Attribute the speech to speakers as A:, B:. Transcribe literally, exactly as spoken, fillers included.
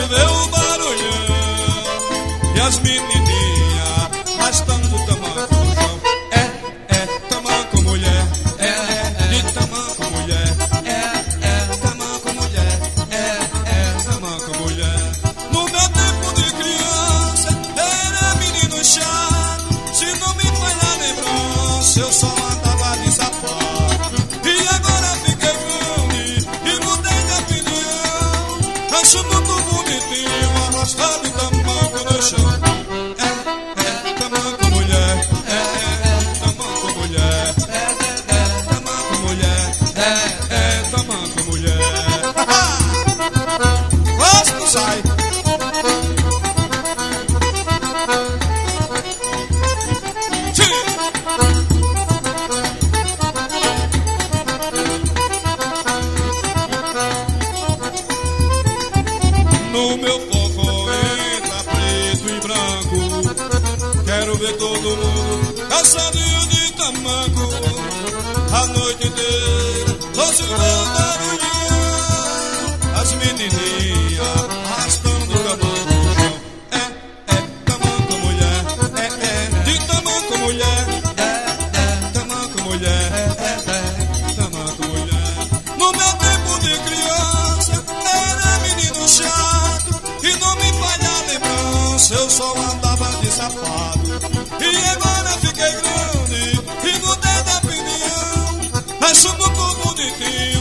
A: ver o barulhão e as menininhas arrastando o tamanco no chão. É, é, tamanco mulher. É, é, é, de tamanco mulher. É, é, tamanco mulher. É, é, tamanco mulher. No meu tempo de criança era menino chato. Se não me falha a lembrança, eu só andava de sapato. E agora fiquei grande e mudei de opinião. Acho muito bonitinho arrastado o tamanco no chão. É, é, tamanco mulher. É, é, tamanco mulher. É, é, tamanco mulher. É, é, tamanco mulher. Gosto, sai. No meu forró entra preto e branco. Quero ver todo mundo caçadinho de tamanco. A noite inteira, doce meu barulhão. As menininhas arrastando o tamanco no chão. É, é, tamanco mulher. É, é, de tamanco mulher. É, é, tamanco mulher. É, é, tamanco mulher. No meu tempo de criança era menino chato. E não me falha a lembrança, eu só andava de sapato. E agora fiquei grande e mudei de opinião. Acho muito bonitinho